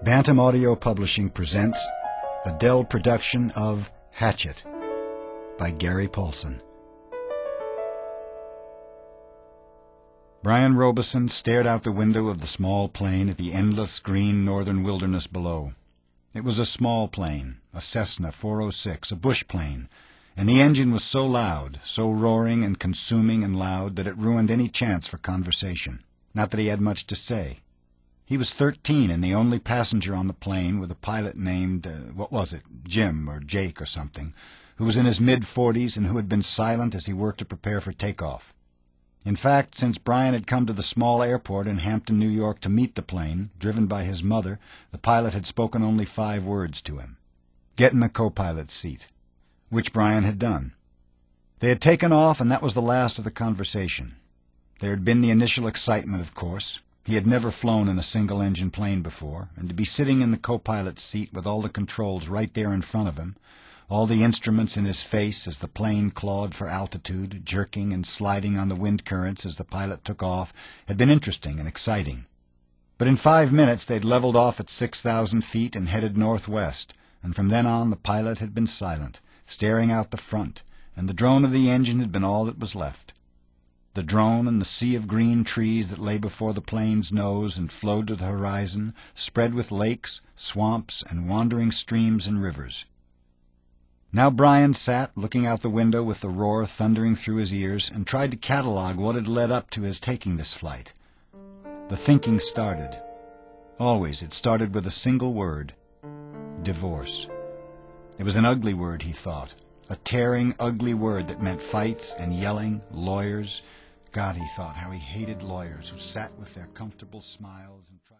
Bantam Audio Publishing presents a Dell production of Hatchet by Gary Paulson. Brian Robeson stared out the window of the small plane at the endless green northern wilderness below. It was a small plane, a Cessna 406, a bush plane, and the engine was so loud, so roaring and consuming and loud, that it ruined any chance for conversation. Not that he had much to say. He was 13 and the only passenger on the plane, with a pilot named, Jim or Jake or something, who was in his mid-40s and who had been silent as he worked to prepare for takeoff. In fact, since Brian had come to the small airport in Hampton, New York, to meet the plane, driven by his mother, the pilot had spoken only 5 words to him. Get in the co-pilot's seat, which Brian had done. They had taken off, and that was the last of the conversation. There had been the initial excitement, of course. He had never flown in a single-engine plane before, and to be sitting in the co-pilot's seat with all the controls right there in front of him, all the instruments in his face as the plane clawed for altitude, jerking and sliding on the wind currents as the pilot took off, had been interesting and exciting. But in 5 minutes they'd leveled off at 6,000 feet and headed northwest, and from then on the pilot had been silent, staring out the front, and the drone of the engine had been all that was left. The drone and the sea of green trees that lay before the plane's nose and flowed to the horizon, spread with lakes, swamps, and wandering streams and rivers. Now Brian sat looking out the window with the roar thundering through his ears, and tried to catalog what had led up to his taking this flight. The thinking started. Always it started with a single word: divorce. It was an ugly word, he thought. A tearing, ugly word that meant fights and yelling, lawyers. God, he thought, how he hated lawyers who sat with their comfortable smiles and tried